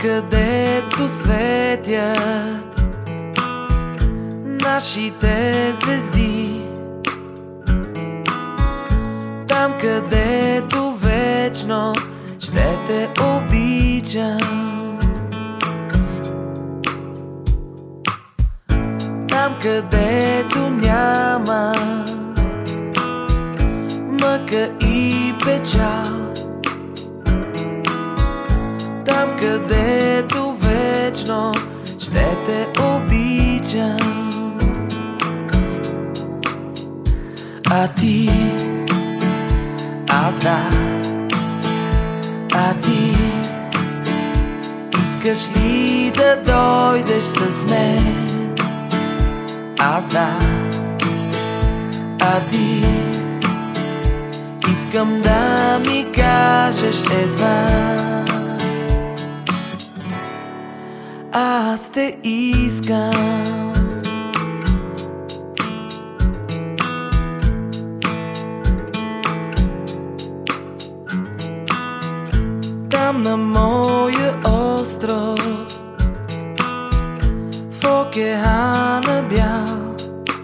където светят нашите звезди, там където вечно ще те обичам, там където няма мъка и печал, там където вечно ще те обичам. А ти, аз да, а ти искаш ли да дойдеш с мен? Аз да, а ти искам да ми кажеш едва. Аз те искам. Там на моя остров, в океана бял,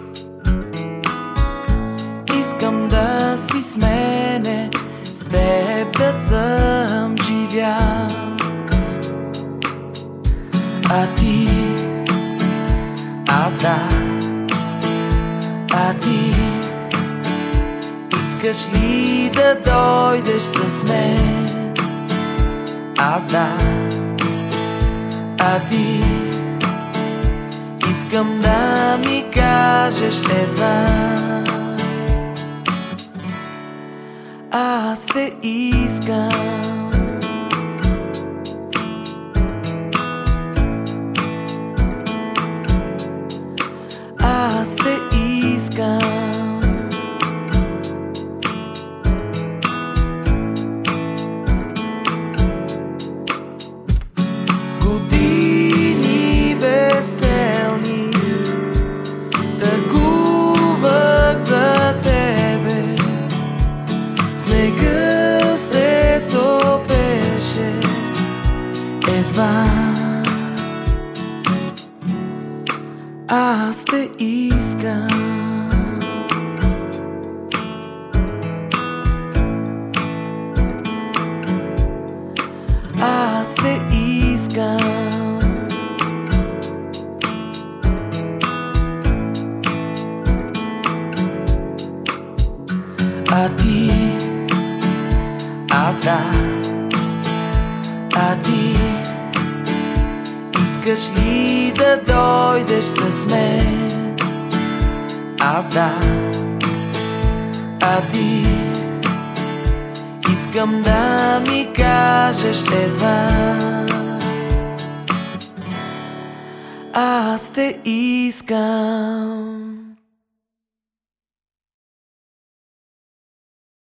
искам да си с мене, с теб да съм живял. А ти, аз да, а ти искаш ли да дойдеш с мен? Аз да, а ти искам да ми кажеш едва. Аз те искам. Аз те искам. Години безцелни тъгувах за тебе, снега се топеше едва. Аз те искам. Аз те искам. А ти, аз да, а ти искаш ли да дойдеш с мен? Аз да, а ти искам да ми кажеш едва. Аз те искам.